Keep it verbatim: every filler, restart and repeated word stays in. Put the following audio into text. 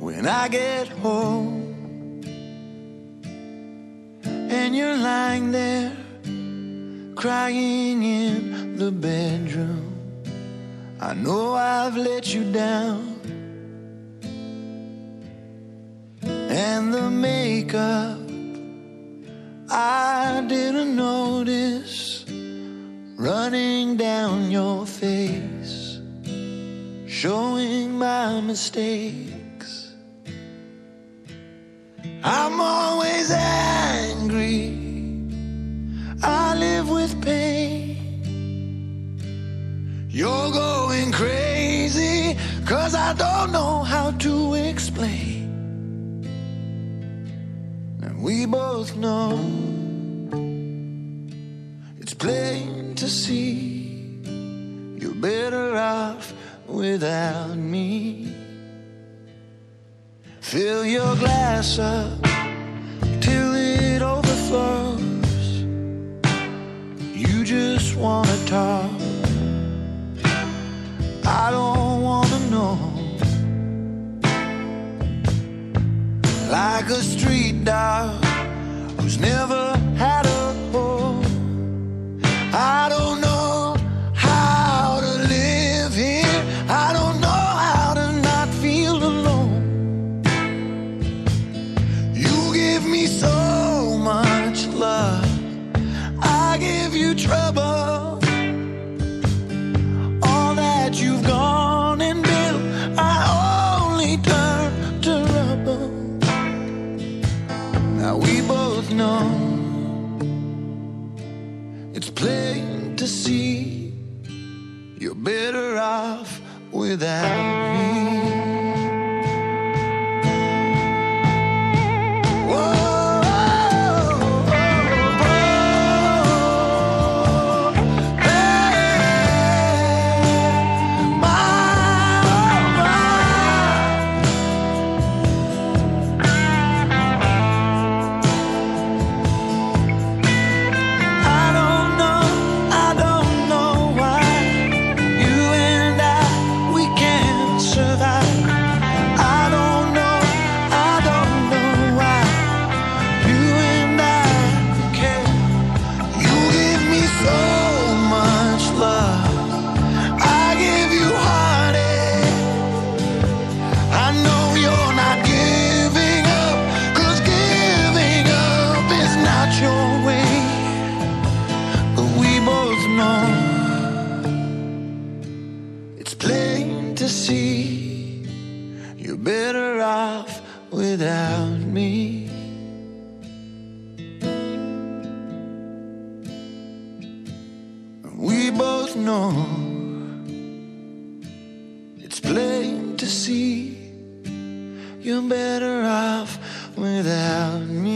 when I get home and you're lying there crying in the bedroom. I know I've let you down, and the makeup I didn't notice running down your face, showing my mistakes. I'm always angry, I live with pain. You're going crazy, 'cause I don't know how to explain. And we both know it's plain to see you're better off without me. Fill your glass up till it overflows. You just wanna talk, I don't wanna know. Like a street dog who's never had a home. I don't know how to live here, I don't know how to not feel alone. You give me so much love, I give you trouble. All that you've gone and built, I only turn to rubble. Now we both know it's plain to see you're better off without me. Whoa. Without me, we both know it's plain to see you're better off without me.